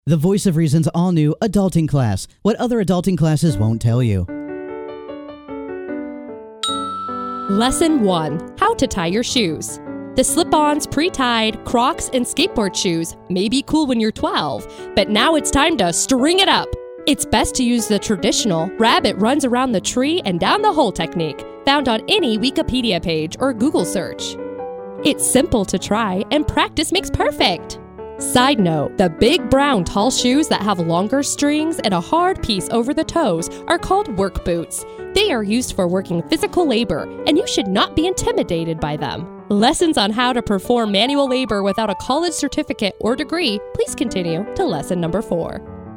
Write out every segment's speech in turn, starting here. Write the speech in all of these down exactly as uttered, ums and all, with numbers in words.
The Voice of Reason's all-new adulting class. What other adulting classes won't tell you. Lesson one. How to tie your shoes. The slip-ons, pre-tied, Crocs, and skateboard shoes may be cool when you're twelve, but now it's time to string it up. It's best to use the traditional rabbit runs around the tree and down the hole technique, found on any Wikipedia page or Google search. It's simple to try, and practice makes perfect. Side note, the big brown tall shoes that have longer strings and a hard piece over the toes are called work boots. They are used for working physical labor, and you should not be intimidated by them. Lessons on how to perform manual labor without a college certificate or degree, please continue to lesson number four.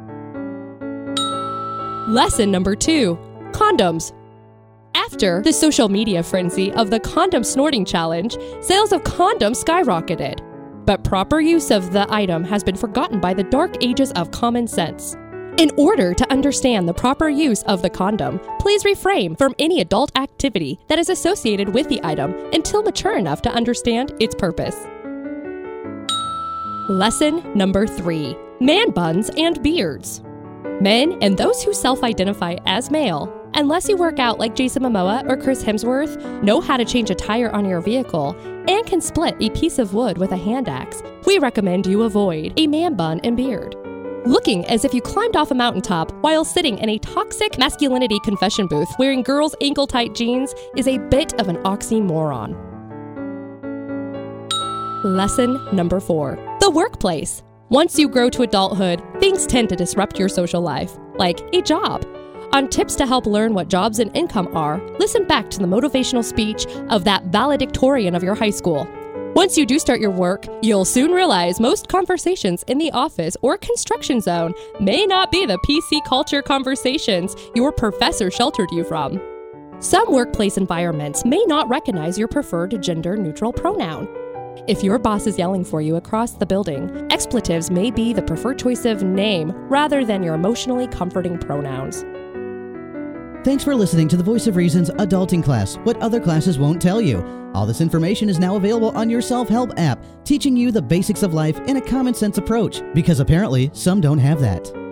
Lesson number two, condoms. After the social media frenzy of the condom snorting challenge, sales of condoms skyrocketed. But proper use of the item has been forgotten by the dark ages of common sense. In order to understand the proper use of the condom, please refrain from any adult activity that is associated with the item until mature enough to understand its purpose. Lesson number three, man buns and beards. Men and those who self-identify as male, unless you work out like Jason Momoa or Chris Hemsworth, know how to change a tire on your vehicle, and can split a piece of wood with a hand axe, we recommend you avoid a man bun and beard. Looking as if you climbed off a mountaintop while sitting in a toxic masculinity confession booth wearing girls' ankle-tight jeans is a bit of an oxymoron. Lesson number four, the workplace. Once you grow to adulthood, things tend to disrupt your social life, like a job. On tips to help learn what jobs and income are, listen back to the motivational speech of that valedictorian of your high school. Once you do start your work, you'll soon realize most conversations in the office or construction zone may not be the P C culture conversations your professor sheltered you from. Some workplace environments may not recognize your preferred gender-neutral pronoun. If your boss is yelling for you across the building, expletives may be the preferred choice of name rather than your emotionally comforting pronouns. Thanks for listening to the Voice of Reason's adulting class. What other classes won't tell you. All this information is now available on your self-help app, teaching you the basics of life in a common sense approach, because apparently some don't have that.